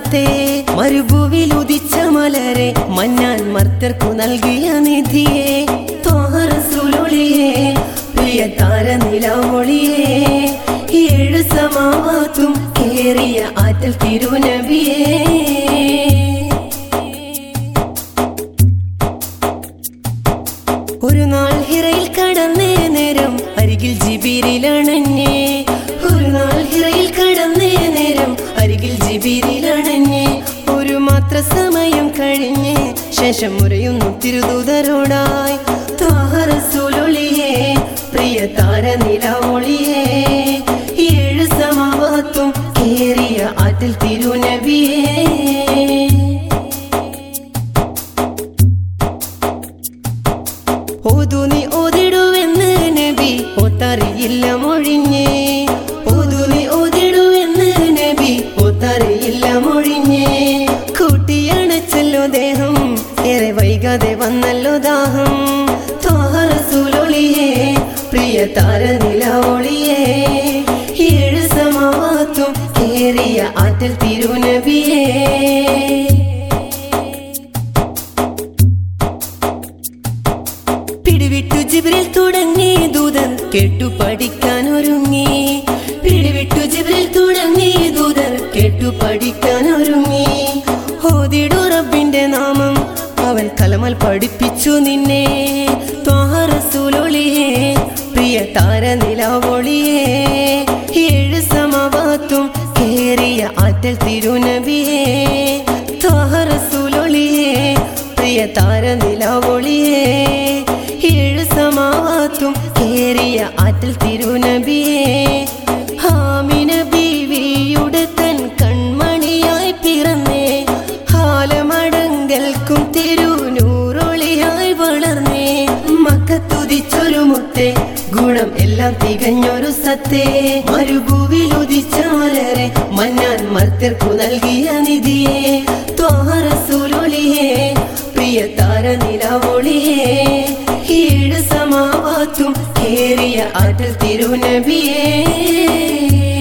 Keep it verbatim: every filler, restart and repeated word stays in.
സത്തേ മരുഭൂവിൽ ഉദിച്ച മലരെ മന്നാൻ മർത്തർക്കു നൽകിയ നിധിയെ ത്വാഹ റസൂലൊളിയേ പ്രിയ താരനിലാവൊളിയേ ഏഴ് സമാവാത്തും കേറിയ ആറ്റൽ തിരുനബിയേ ഒരു നാൾ ഹിറയിൽ കടന്നേ നേരം അരികിൽ ജിബീരിലണഞ്ഞേ ഒരു നാൾ ഹിറയിൽ കടന്നേ നേരം അരികിൽ ജിബീരിലണഞ്ഞേ ഒരു മാത്ര സമയം കഴിഞ്ഞേ ശേഷം മുരയുന്നു തിരുദൂതരോടായി ത്വാഹ റസൂലൊളിയേ പ്രിയ താരനിലാവൊളിയേ ഏഴ് സമാവാത്തും കേറിയ ആറ്റൽ തിരുനബിയേ ഓതു നീ ഓതിടുവെന്ന് നബി ഓത്തറിയില്ല മൊഴിഞ്ഞേ ഓതു നീ ഓതിടുവെന്ന് നബി ഓത്തറിയില്ല മൊഴിഞ്ഞേ കൂട്ടിയണച്ചല്ലോ ദേഹം ഏറെ വൈകാതെ വന്നല്ലോ ദാഹം ത്വാഹ റസൂലൊളിയേ പ്രിയ താരനിലാവൊളിയേ ഏഴ് സമാവാത്തും കേറിയ ആറ്റൽ തിരുനബിയേ പിടിവിട്ടു ജിബ്രീൽ തുടങ്ങി ദൂതർ കേട്ടു പഠിക്കാൻ ഒരുങ്ങി പിടിവിട്ടു ജിബ്രീൽ തുടങ്ങി ദൂതർ കേട്ടു പഠിക്കാൻ ഒരുങ്ങി ഓതിടു റബ്ബിന്റെ നാമം അവൻ കലമൽ പഠിപ്പിച്ചു നിന്നെ ത്വാഹ റസൂലൊളിയേ പ്രിയ താരനിലാവൊളിയേ ഏഴ് സമാവാത്തും കേറിയ ആറ്റൽ തിരുനബിയേ ത്വാഹ റസൂലൊളിയേ പ്രിയ താരനിലാവൊളിയേ ഏഴ് സമാവാത്തും കേറിയ ആറ്റൽ തിരുനബിയേ ആമിന ബീവിയുടെ തൻ കൺമണിയായി പിറന്നേ ഹാലമടങ്കൽക്കും തിരുനൂറൊളിയായി വളർന്നേ മക്കത്തുദിച്ചൊരു മുത്തേ ഗുണം എല്ലാം തികഞ്ഞൊരു സത്തേ മരുഭൂവിൽ ഉദിച്ച മലരെ മന്നാൻ മർത്തർക്കു നൽകിയ നിധിയെ ത്വാഹ റസൂലൊളിയേ പ്രിയ താരനിലാവൊളിയേ ഏഴ് സമാവാത്തും കേറിയ ആറ്റൽ തിരുനബിയേ